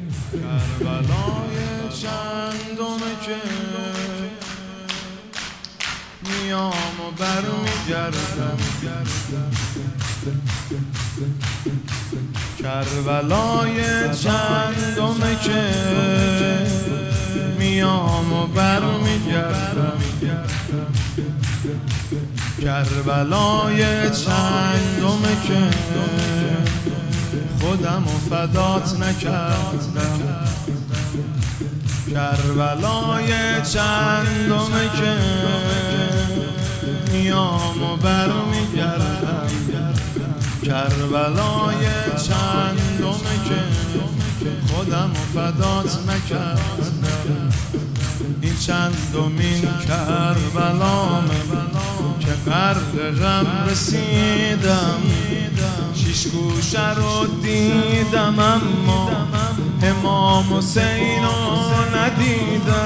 کربلای چندمه که میام و برمیگردم، کربلای چندمه که میام و برمیگردم، کربلای چندمه که خودم و فدات نکردم، کربلای چندمه که میام و برمیگردم، کربلای چندمه که خودم و فدات نکردم. این چندمین کربلامه که غرق غم رسیدم، شیش گوشه رو دیدم اما امام حسین رو ندیدم،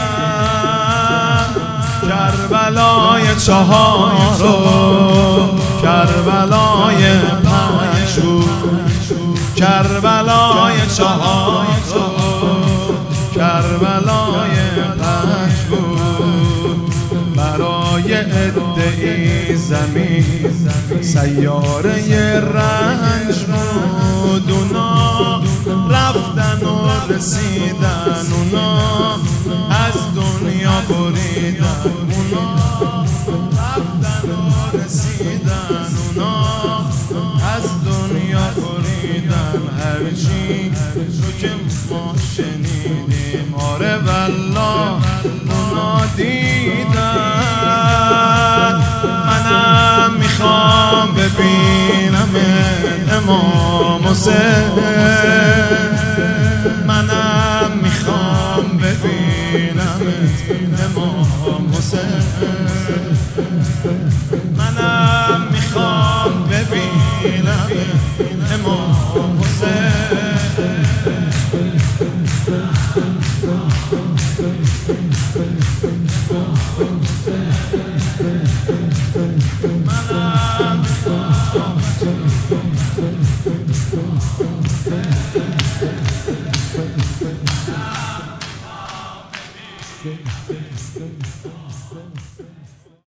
کربلای چهار و کربلای پنج بود، کربلای چهار و کربلای پنج بود، برای عده‌ای زمین سیاره رنج بود، اونا رفتن و رسیدن، اونا از دنیا بریدن، اونا رفتن و رسیدن، اونا از دنیا بریدن، هرچی رو که ما شنیدیم آره والله اونا دیدن. منم میخوام ببینم امام حسین، منم میخوام ببینم امام حسین، منم میخوام ببینم امام حسین. منم